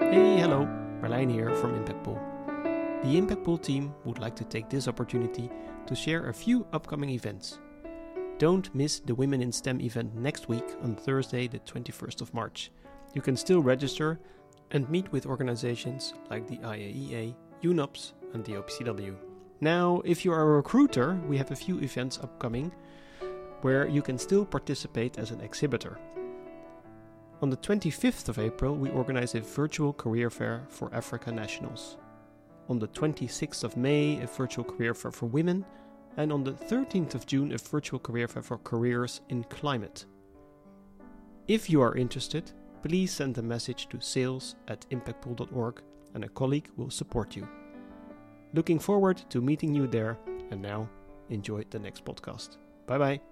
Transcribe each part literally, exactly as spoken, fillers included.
Hey, hello, Marlijn here from Impact Pool. The Impact Pool team would like to take this opportunity to share a few upcoming events. Don't miss the Women in STEM event next week on Thursday the twenty-first of March. You can still register and meet with organizations like the I A E A, U N O P S and the O P C W. Now, if you are a recruiter, we have a few events upcoming where you can still participate as an exhibitor. On the twenty-fifth of April, we organize a virtual career fair for Africa nationals. On the twenty-sixth of May, a virtual career fair for women. And on the thirteenth of June, a virtual career fair for careers in climate. If you are interested, please send a message to sales at impact pool dot org and a colleague will support you. Looking forward to meeting you there, and now enjoy the next podcast. Bye bye.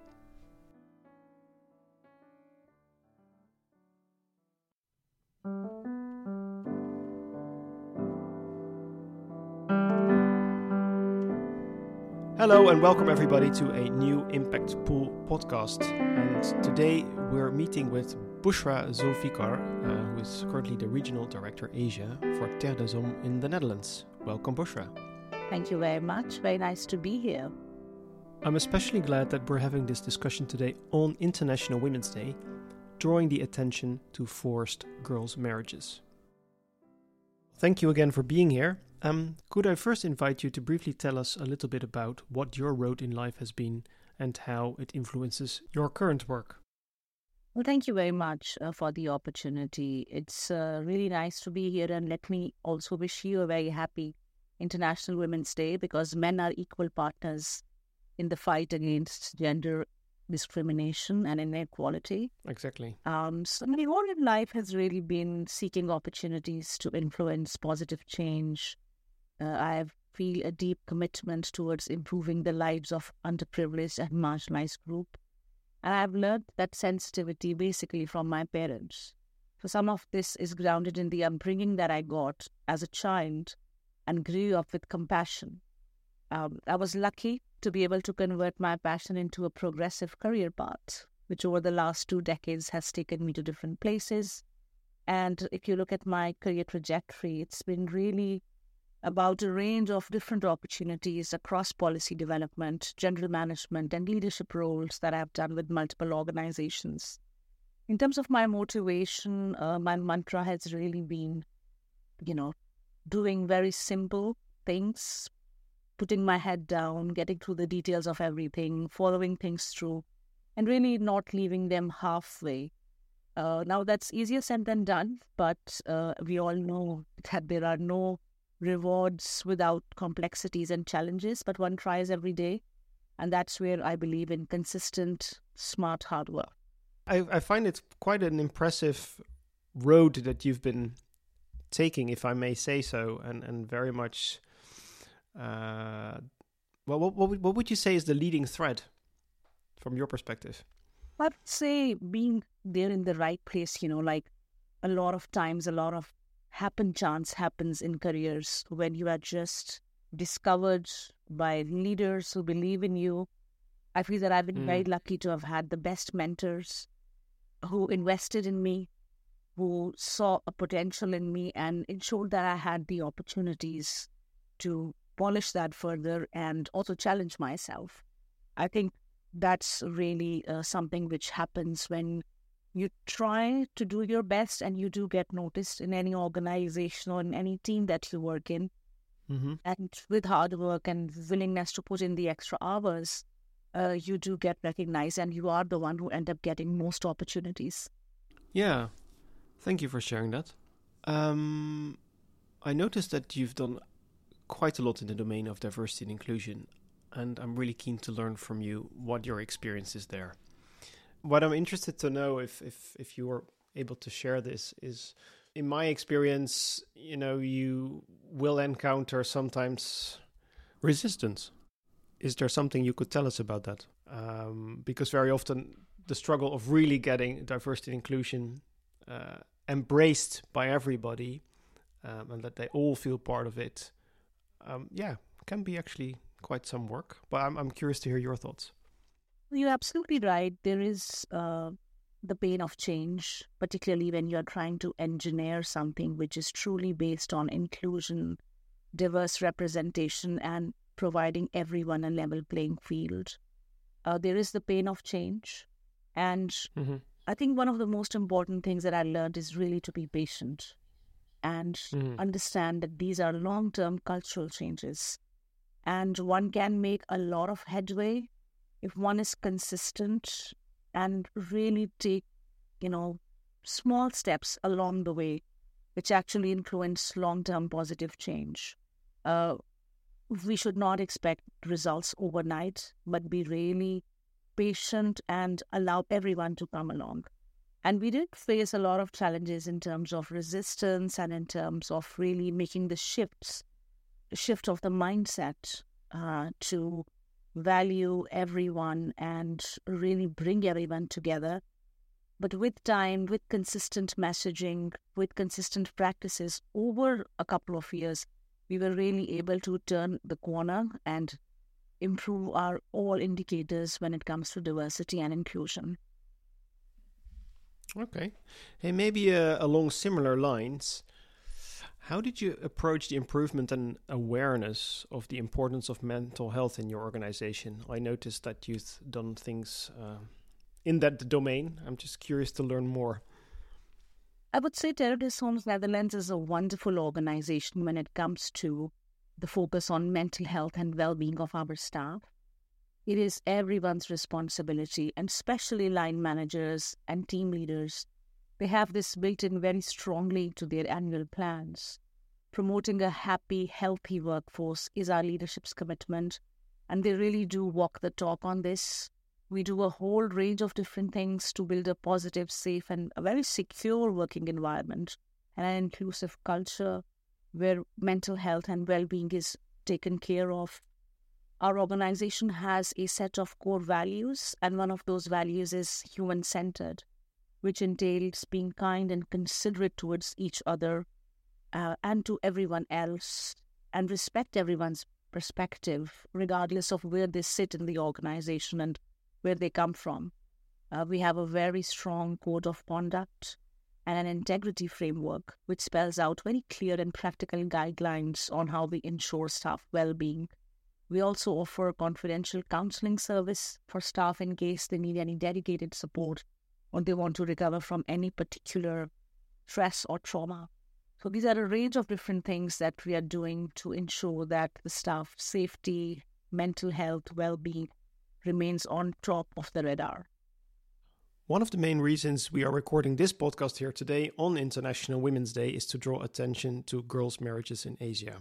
Hello and welcome everybody to a new Impact Pool podcast. And today we're meeting with Bushra Zulfikar, uh, who is currently the Regional Director Asia for Terre des Hommes in the Netherlands. Welcome, Bushra. Thank you very much. Very nice to be here. I'm especially glad that we're having this discussion today on International Women's Day, drawing the attention to forced girls' marriages. Thank you again for being here. Um, could I first invite you to briefly tell us a little bit about what your road in life has been and how it influences your current work? Well, thank you very much uh, for the opportunity. It's uh, really nice to be here, and let me also wish you a very happy International Women's Day, because men are equal partners in the fight against gender discrimination and inequality. Exactly. Um, so my role in life has really been seeking opportunities to influence positive change. Uh, I feel a deep commitment towards improving the lives of underprivileged and marginalized groups. And I've learned that sensitivity basically from my parents. So some of this is grounded in the upbringing that I got as a child and grew up with compassion. Um, I was lucky to be able to convert my passion into a progressive career path, which over the last two decades has taken me to different places. And if you look at my career trajectory, it's been really about a range of different opportunities across policy development, general management, and leadership roles that I've done with multiple organizations. In terms of my motivation, uh, my mantra has really been, you know, doing very simple things, putting my head down, getting through the details of everything, following things through, and really not leaving them halfway. Uh, now, that's easier said than done, but uh, we all know that there are no rewards without complexities and challenges, but one tries every day. And that's where I believe in consistent, smart hard work. I, I find it quite an impressive road that you've been taking, if I may say so, and, and very much... Uh, well, what, what, what would you say is the leading thread from your perspective? I would say being there in the right place, you know, like a lot of times, a lot of happen chance happens in careers when you are just discovered by leaders who believe in you. I feel that I've been mm. very lucky to have had the best mentors who invested in me, who saw a potential in me and ensured that I had the opportunities to polish that further and also challenge myself. I think that's really uh, something which happens when you try to do your best and you do get noticed in any organization or in any team that you work in. Mm-hmm. And with hard work and willingness to put in the extra hours, uh, you do get recognized and you are the one who end up getting most opportunities. Yeah, thank you for sharing that. Um, I noticed that you've done quite a lot in the domain of diversity and inclusion, and I'm really keen to learn from you what your experience is there. What I'm interested to know, if if if you are able to share this, is in my experience, you know, you will encounter sometimes resistance. Is there something you could tell us about that? Um, because very often the struggle of really getting diversity and inclusion uh, embraced by everybody, um, and that they all feel part of it, um, yeah, can be actually quite some work. But I'm I'm curious to hear your thoughts. You're absolutely right. There is uh, the pain of change, particularly when you're trying to engineer something which is truly based on inclusion, diverse representation, and providing everyone a level playing field. Uh, there is the pain of change. And mm-hmm. I think one of the most important things that I learned is really to be patient and mm-hmm. understand that these are long-term cultural changes. And one can make a lot of headway if one is consistent and really take, you know, small steps along the way, which actually influence long-term positive change. Uh, we should not expect results overnight, but be really patient and allow everyone to come along. And we did face a lot of challenges in terms of resistance and in terms of really making the shifts, the shift of the mindset uh, to value everyone and really bring everyone together. But with time, with consistent messaging, with consistent practices over a couple of years, we were really able to turn the corner and improve our all indicators when it comes to diversity and inclusion. Okay. And maybe uh, along similar lines, how did you approach the improvement and awareness of the importance of mental health in your organization? I noticed that you've done things uh, in that domain. I'm just curious to learn more. I would say Terradis Homes Netherlands is a wonderful organization when it comes to the focus on mental health and well-being of our staff. It is everyone's responsibility, and especially line managers and team leaders. They have this built in very strongly to their annual plans. Promoting a happy, healthy workforce is our leadership's commitment, and they really do walk the talk on this. We do a whole range of different things to build a positive, safe, and a very secure working environment and an inclusive culture where mental health and well-being is taken care of. Our organization has a set of core values, and one of those values is human-centered, which entails being kind and considerate towards each other uh, and to everyone else, and respect everyone's perspective, regardless of where they sit in the organization and where they come from. Uh, we have a very strong code of conduct and an integrity framework, which spells out very clear and practical guidelines on how we ensure staff well-being. We also offer confidential counseling service for staff in case they need any dedicated support or they want to recover from any particular stress or trauma. So these are a range of different things that we are doing to ensure that the staff safety, mental health, well-being remains on top of the radar. One of the main reasons we are recording this podcast here today on International Women's Day is to draw attention to girls' marriages in Asia.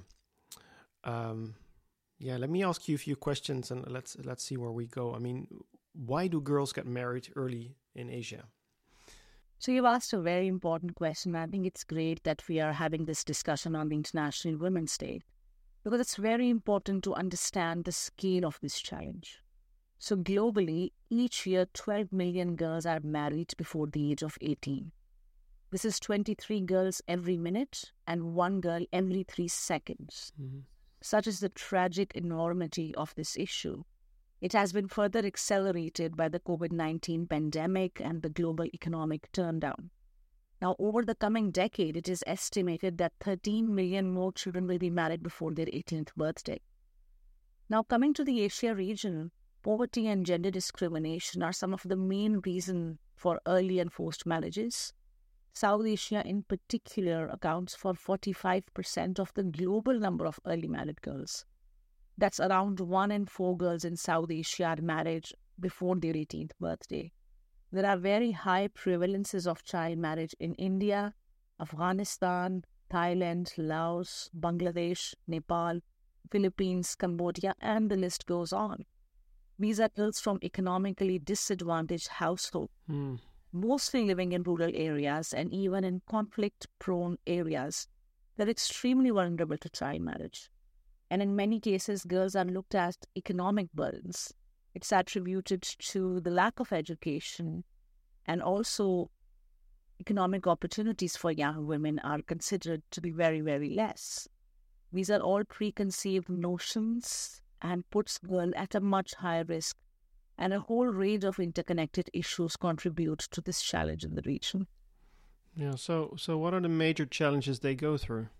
Um, yeah, let me ask you a few questions and let's let's see where we go. I mean, why do girls get married early in Asia? So you've asked a very important question. I think it's great that we are having this discussion on the International Women's Day because it's very important to understand the scale of this challenge. So globally, each year, twelve million girls are married before the age of eighteen. This is twenty-three girls every minute and one girl every three seconds. Mm-hmm. Such is the tragic enormity of this issue. It has been further accelerated by the covid nineteen pandemic and the global economic turndown. Now, over the coming decade, it is estimated that thirteen million more children will be married before their eighteenth birthday. Now, coming to the Asia region, poverty and gender discrimination are some of the main reasons for early and forced marriages. South Asia in particular accounts for forty-five percent of the global number of early married girls. That's around one in four girls in South Asia are married before their eighteenth birthday. There are very high prevalences of child marriage in India, Afghanistan, Thailand, Laos, Bangladesh, Nepal, Philippines, Cambodia, and the list goes on. These are girls from economically disadvantaged households, mm. mostly living in rural areas and even in conflict-prone areas. They're extremely vulnerable to child marriage. And in many cases, girls are looked at economic burdens. It's attributed to the lack of education, and also economic opportunities for young women are considered to be very, very less. These are all preconceived notions and puts girls at a much higher risk And a whole range of interconnected issues contribute to this challenge in the region. Yeah, so so what are the major challenges they go through?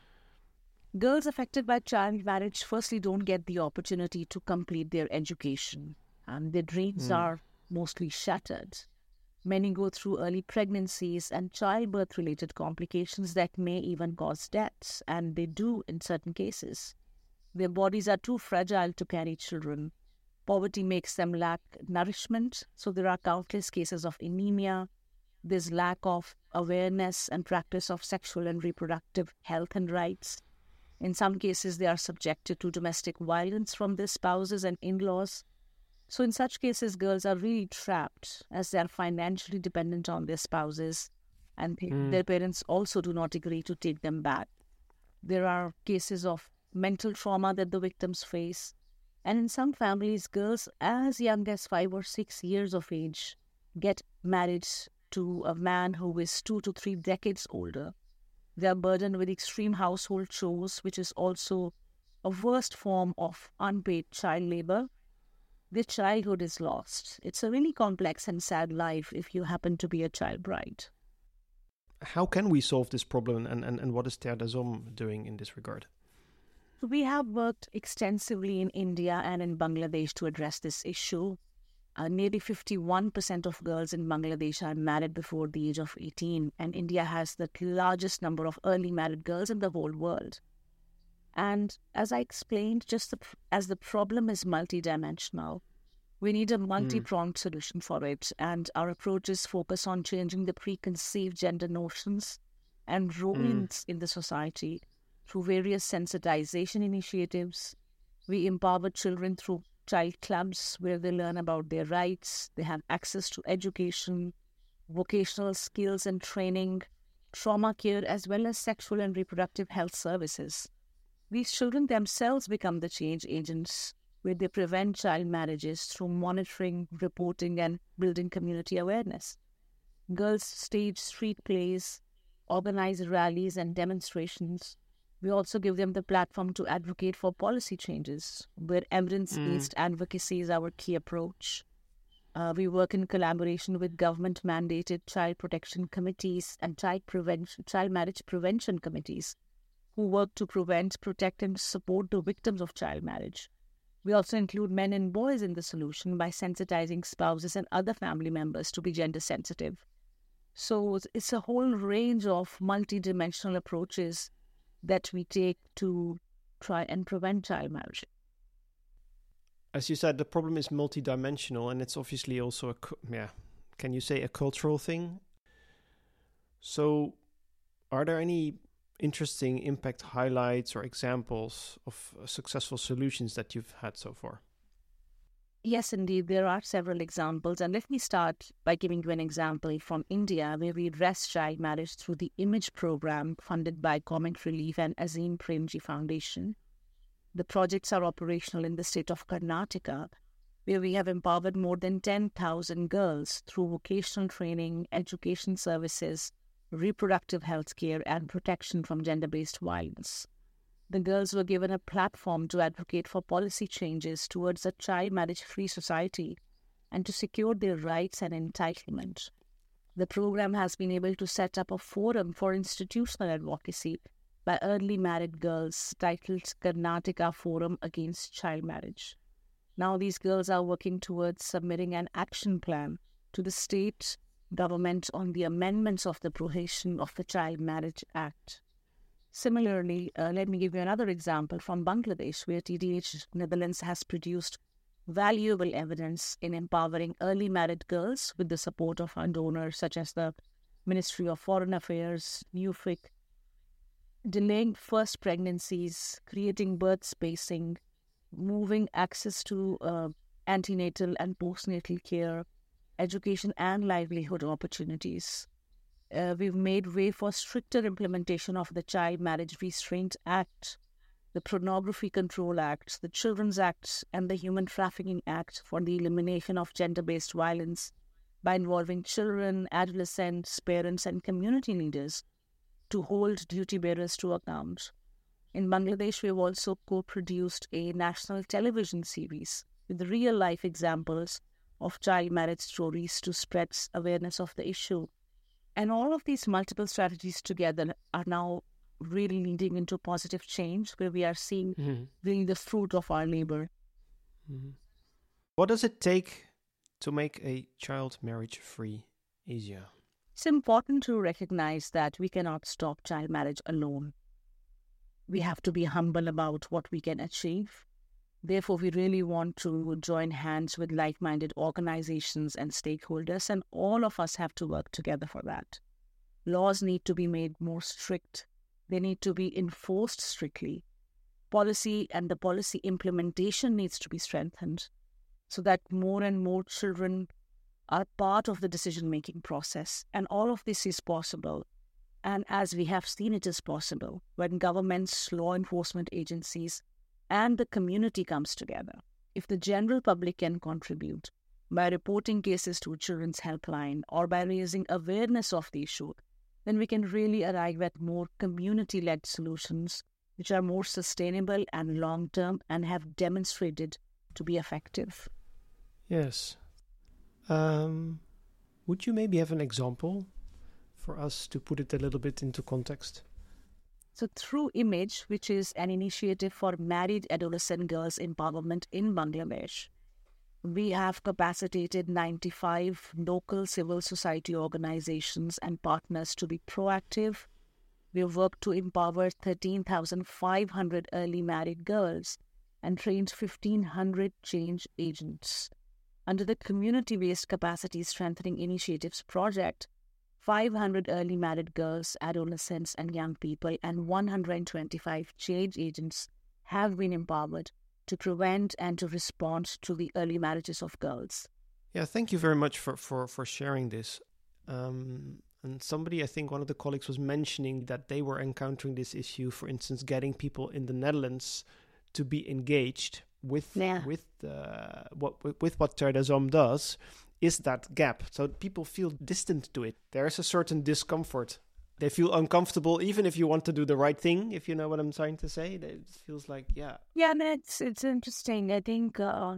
Girls affected by child marriage firstly don't get the opportunity to complete their education, and their dreams Mm. are mostly shattered. Many go through early pregnancies and childbirth-related complications that may even cause deaths, and they do in certain cases. Their bodies are too fragile to carry children. Poverty makes them lack nourishment, so there are countless cases of anemia. There's lack of awareness and practice of sexual and reproductive health and rights. In some cases, they are subjected to domestic violence from their spouses and in-laws. So in such cases, girls are really trapped as they are financially dependent on their spouses, and Mm. their parents also do not agree to take them back. There are cases of mental trauma that the victims face. And in some families, girls as young as five or six years of age get married to a man who is two to three decades older. They are burdened with extreme household chores, which is also a worst form of unpaid child labor. Their childhood is lost. It's a really complex and sad life if you happen to be a child bride. How can we solve this problem, and, and, and what is Terre des Hommes doing in this regard? We have worked extensively in India and in Bangladesh to address this issue. Uh, nearly fifty-one percent of girls in Bangladesh are married before the age of eighteen, and India has the largest number of early married girls in the whole world. And as I explained, just the, as the problem is multidimensional, we need a multi-pronged mm. solution for it, and our approaches focus on changing the preconceived gender notions and roles mm. in the society. Through various sensitization initiatives, we empower children through child clubs where they learn about their rights, they have access to education, vocational skills and training, trauma care, as well as sexual and reproductive health services. These children themselves become the change agents where they prevent child marriages through monitoring, reporting, and building community awareness. Girls stage street plays, organize rallies and demonstrations. We also give them the platform to advocate for policy changes, where evidence-based mm. advocacy is our key approach. Uh, we work in collaboration with government-mandated child protection committees and child prevention, child marriage prevention committees, who work to prevent, protect, and support the victims of child marriage. We also include men and boys in the solution by sensitizing spouses and other family members to be gender sensitive. So it's a whole range of multidimensional approaches that we take to try and prevent child marriage. As you said, the problem is multidimensional, and it's obviously also a, yeah, can you say a cultural thing? So are there any interesting impact highlights or examples of uh, successful solutions that you've had so far? Yes, indeed, there are several examples. And let me start by giving you an example from India, where we address child marriage through the IMAGE program funded by Comic Relief and Azim Premji Foundation. The projects are operational in the state of Karnataka, where we have empowered more than ten thousand girls through vocational training, education services, reproductive health care, and protection from gender-based violence. The girls were given a platform to advocate for policy changes towards a child marriage-free society and to secure their rights and entitlement. The program has been able to set up a forum for institutional advocacy by early married girls titled Karnataka Forum Against Child Marriage. Now these girls are working towards submitting an action plan to the state government on the amendments of the Prohibition of the Child Marriage Act. Similarly, uh, let me give you another example from Bangladesh, where T D H Netherlands has produced valuable evidence in empowering early married girls with the support of our donors, such as the Ministry of Foreign Affairs, NUFIC, delaying first pregnancies, creating birth spacing, moving access to uh, antenatal and postnatal care, education and livelihood opportunities. Uh, we've made way for stricter implementation of the Child Marriage Restraint Act, the Pornography Control Act, the Children's Act, and the Human Trafficking Act for the elimination of gender-based violence by involving children, adolescents, parents, and community leaders to hold duty bearers to account. In Bangladesh, we've also co-produced a national television series with real-life examples of child marriage stories to spread awareness of the issue. And all of these multiple strategies together are now really leading into positive change, where we are seeing mm-hmm. really the fruit of our labor. Mm-hmm. What does it take to make a child marriage-free Asia? It's important to recognize that we cannot stop child marriage alone. We have to be humble about what we can achieve. Therefore, we really want to join hands with like-minded organizations and stakeholders, and all of us have to work together for that. Laws need to be made more strict. They need to be enforced strictly. Policy and the policy implementation needs to be strengthened so that more and more children are part of the decision-making process. And all of this is possible. And as we have seen, it is possible when governments, law enforcement agencies, and the community comes together. If the general public can contribute by reporting cases to Children's Helpline or by raising awareness of the issue, then we can really arrive at more community-led solutions which are more sustainable and long-term and have demonstrated to be effective. Yes. Um, would you maybe have an example for us to put it a little bit into context? So through Image, which is an initiative for married adolescent girls empowerment in Bangladesh, we have capacitated ninety-five local civil society organizations and partners to be proactive. We have worked to empower thirteen thousand five hundred early married girls and trained fifteen hundred change agents. Under the Community-Based Capacity Strengthening Initiatives project, five hundred early married girls, adolescents, and young people, and one hundred twenty-five change agents have been empowered to prevent and to respond to the early marriages of girls. Yeah, thank you very much for, for, for sharing this. Um, and somebody, I think one of the colleagues was mentioning that they were encountering this issue, for instance, getting people in the Netherlands to be engaged with yeah. with uh, what with what Terre des Hommes does. Is that gap. So people feel distant to it. There's a certain discomfort. They feel uncomfortable, even if you want to do the right thing, if you know what I'm trying to say. It feels like, yeah. Yeah, no, it's, it's interesting. I think uh,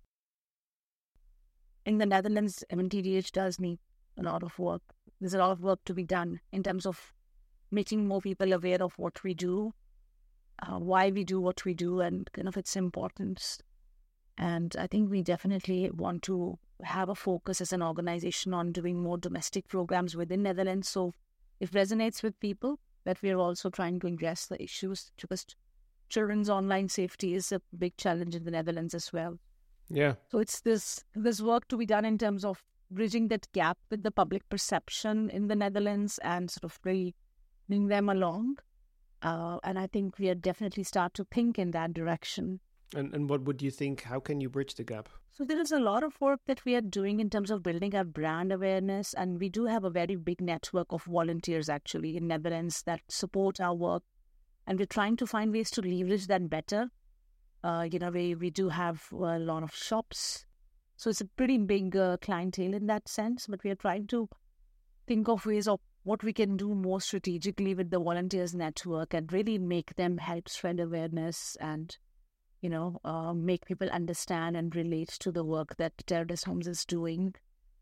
in the Netherlands, M N T D H does need a lot of work. There's a lot of work to be done in terms of making more people aware of what we do, uh, why we do what we do, and kind of its importance. And I think we definitely want to have a focus as an organization on doing more domestic programs within Netherlands. So it resonates with people that we are also trying to address the issues, because children's online safety is a big challenge in the Netherlands as well. Yeah. So it's this this work to be done in terms of bridging that gap with the public perception in the Netherlands and sort of really bring them along. Uh, and I think we are definitely start to think in that direction. And and what would you think? How can you bridge the gap? So there is a lot of work that we are doing in terms of building our brand awareness. And we do have a very big network of volunteers actually in Netherlands that support our work. And we're trying to find ways to leverage that better. Uh, you know, we, we do have a lot of shops. So it's a pretty big uh, clientele in that sense. But we are trying to think of ways of what we can do more strategically with the volunteers network and really make them help spread awareness and you know, uh, make people understand and relate to the work that Terre des Hommes is doing.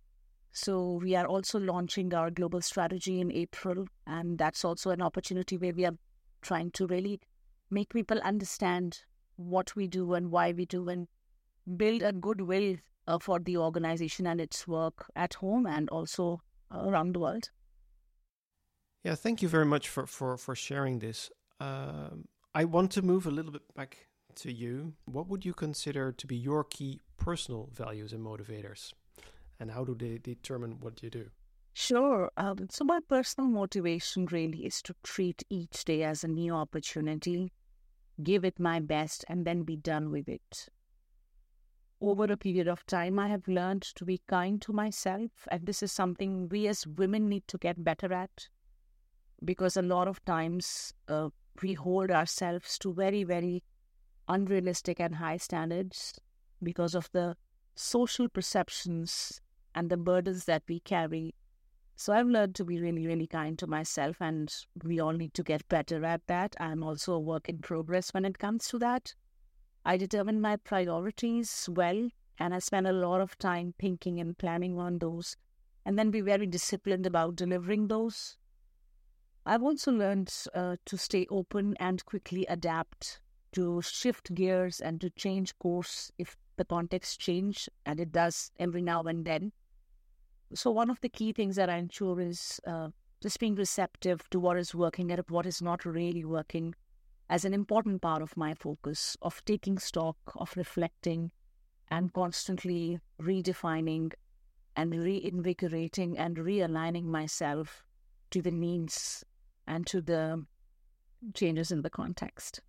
So we are also launching our global strategy in April, and that's also an opportunity where we are trying to really make people understand what we do and why we do and build a goodwill uh, for the organization and its work at home and also around the world. Yeah, thank you very much for, for, for sharing this. Um, I want to move a little bit back to you. What would you consider to be your key personal values and motivators? And how do they determine what you do? Sure. Um, so my personal motivation really is to treat each day as a new opportunity, give it my best, and then be done with it. Over a period of time, I have learned to be kind to myself. And this is something we as women need to get better at. Because a lot of times uh, we hold ourselves to very, very unrealistic and high standards because of the social perceptions and the burdens that we carry. So I've learned to be really, really kind to myself, and we all need to get better at that. I'm also a work in progress when it comes to that. I determine my priorities well And I spend a lot of time thinking and planning on those, and then be very disciplined about delivering those. I've also learned uh, to stay open and quickly adapt, to shift gears and to change course if the context change, and it does every now and then. So one of the key things that I ensure is uh, just being receptive to what is working and what is not really working as an important part of my focus, of taking stock, of reflecting, and constantly redefining and reinvigorating and realigning myself to the needs and to the changes in the context.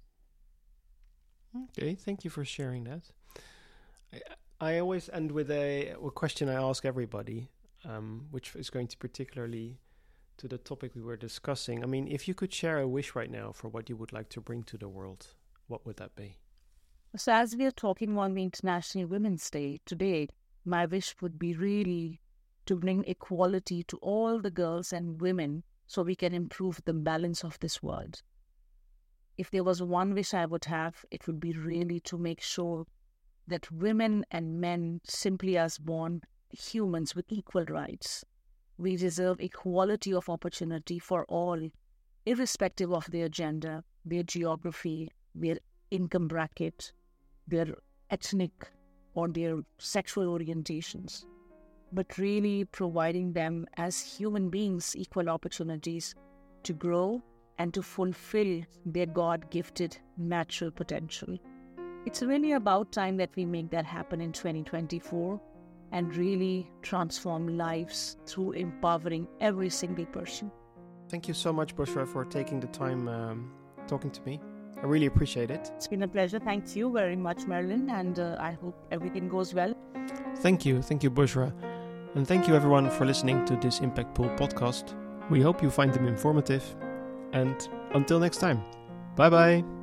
Okay, thank you for sharing that. I, I always end with a, a question I ask everybody, um, which is going to particularly to the topic we were discussing. I mean, if you could share a wish right now for what you would like to bring to the world, what would that be? So as we are talking on the International Women's Day today, my wish would be really to bring equality to all the girls and women so we can improve the balance of this world. If there was one wish I would have, it would be really to make sure that women and men simply as born humans with equal rights. We deserve equality of opportunity for all, irrespective of their gender, their geography, their income bracket, their ethnic or their sexual orientations, but really providing them as human beings equal opportunities to grow and to fulfill their God-gifted natural potential. It's really about time that we make that happen in twenty twenty-four and really transform lives through empowering every single person. Thank you so much, Bushra, for taking the time um, talking to me. I really appreciate it. It's been a pleasure. Thank you very much, Marilyn, and uh, I hope everything goes well. Thank you. Thank you, Bushra. And thank you, everyone, for listening to this Impact Pool podcast. We hope you find them informative. And until next time, bye-bye.